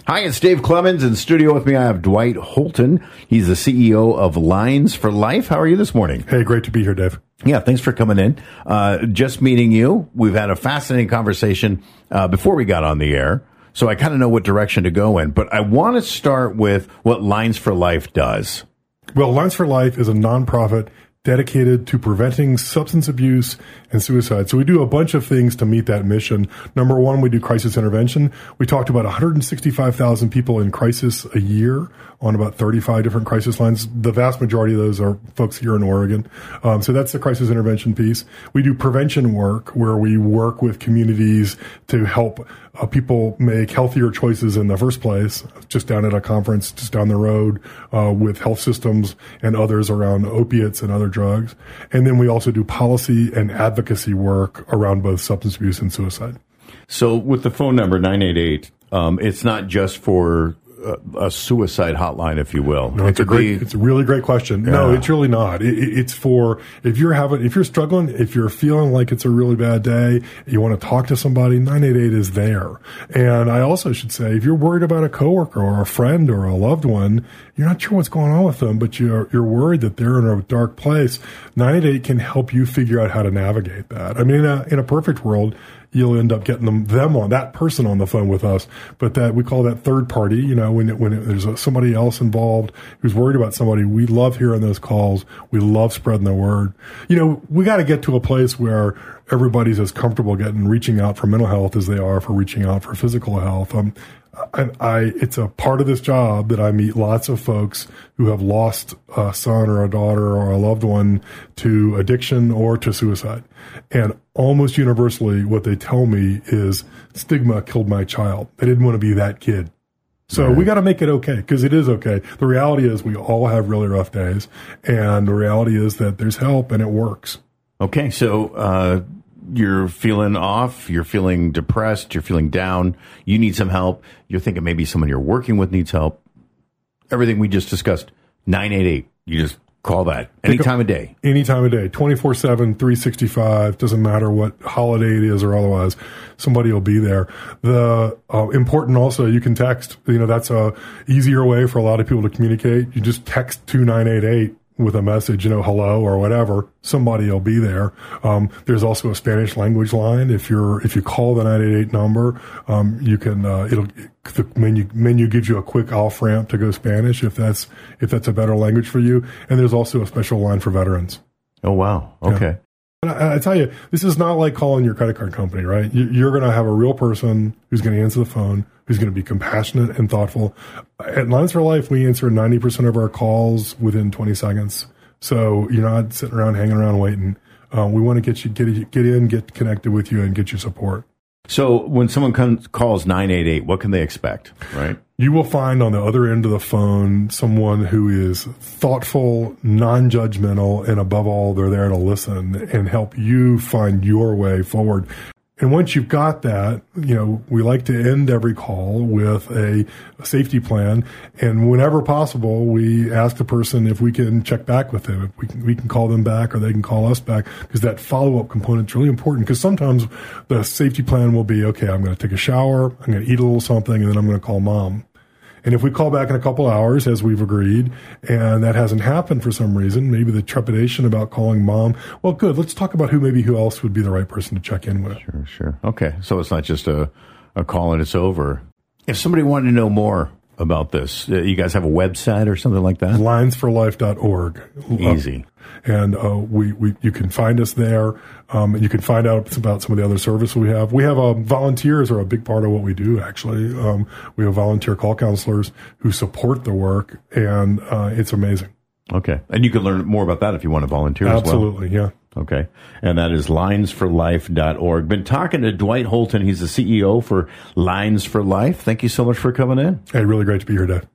Hi, it's Dave Clemens. In studio with me, I have Dwight Holton. He's the CEO of Lines for Life. How are you this morning? Hey, great to be here, Dave. Yeah, thanks for coming in. Just meeting you. We've had a fascinating conversation before we got on the air, so I kind of know what direction to go in. But I want to start with what Lines for Life does. Well, Lines for Life is a nonprofit dedicated to preventing substance abuse and suicide. So we do a bunch of things to meet that mission. Number one, we do crisis intervention. We talked about 165,000 people in crisis a year on about 35 different crisis lines. The vast majority of those are folks here in Oregon. So that's the crisis intervention piece. We do prevention work where we work with communities to help people make healthier choices in the first place. Just down at a conference just down the road with health systems and others around opiates and other drugs. And then we also do policy and advocacy work around both substance abuse and suicide. So with the phone number 988, it's not just for a suicide hotline, if you will. No, it's a really great question. Yeah. No, it's really not. It's for if you're struggling, if you're feeling like it's a really bad day, you want to talk to somebody, 988 is there. And I also should say, if you're worried about a coworker or a friend or a loved one, you're not sure what's going on with them, but you're worried that they're in a dark place, 988 can help you figure out how to navigate that. I mean, in a perfect world, you'll end up getting them on that person on the phone with us, but that we call that third party. You know, when there's somebody else involved who's worried about somebody, we love hearing those calls. We love spreading the word. You know, we got to get to a place where everybody's as comfortable reaching out for mental health as they are for reaching out for physical health. It's a part of this job that I meet lots of folks who have lost a son or a daughter or a loved one to addiction or to suicide. And almost universally, what they tell me is stigma killed my child. They didn't want to be that kid. So we got to make it okay, because it is okay. The reality is we all have really rough days. And the reality is that there's help and it works. Okay. So, you're feeling off, you're feeling depressed, you're feeling down, you need some help, you're thinking maybe someone you're working with needs help. Everything we just discussed, 988, you just call that any time of day. Any time of day, 24/7, 365, doesn't matter what holiday it is or otherwise, somebody will be there. The important also, you can text. You know, that's a easier way for a lot of people to communicate. You just text 2988. With a message, hello or whatever, somebody will be there. There's also a Spanish language line. If you call the 988 number, you can, the menu gives you a quick off ramp to go Spanish if that's a better language for you. And there's also a special line for veterans. Oh, wow. Okay. Yeah. I tell you, this is not like calling your credit card company, right? You're going to have a real person who's going to answer the phone, who's going to be compassionate and thoughtful. At Lines for Life, we answer 90% of our calls within 20 seconds. So you're not sitting around, hanging around, waiting. We want to get connected with you and get you support. So when someone calls 988, what can they expect, right? You will find on the other end of the phone someone who is thoughtful, non-judgmental, and above all, they're there to listen and help you find your way forward. And once you've got that, we like to end every call with a safety plan. And whenever possible, we ask the person if we can check back with them, if we can call them back or they can call us back, because that follow-up component is really important. Because sometimes the safety plan will be, okay, I'm going to take a shower, I'm going to eat a little something, and then I'm going to call mom. And if we call back in a couple hours, as we've agreed, and that hasn't happened for some reason, maybe the trepidation about calling mom, well, good. Let's talk about who else would be the right person to check in with. Sure. Okay. So it's not just a call and it's over. If somebody wanted to know more about this, you guys have a website or something like that? Linesforlife.org. Easy. And you can find us there. You can find out about some of the other services we have. We have volunteers are a big part of what we do, actually. We have volunteer call counselors who support the work, and it's amazing. Okay. And you can learn more about that if you want to volunteer as well. Absolutely, yeah. Okay. And that is linesforlife.org. Been talking to Dwight Holton. He's the CEO for Lines for Life. Thank you so much for coming in. Hey, really great to be here, Dave.